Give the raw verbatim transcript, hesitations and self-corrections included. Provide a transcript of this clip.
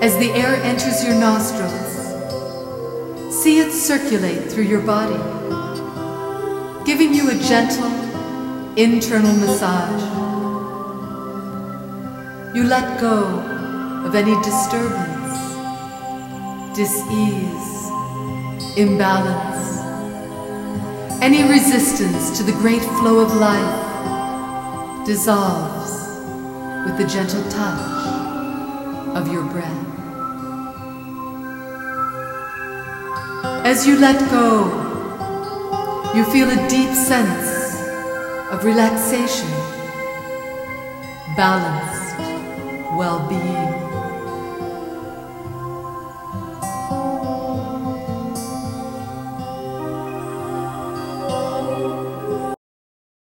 As the air enters your nostrils, see it circulate through your body, giving you a gentle internal massage. You let go of any disturbance, dis-ease, imbalance, any resistance to the great flow of life dissolves with the gentle touch of your breath. As you let go, you feel a deep sense of relaxation, balanced well-being.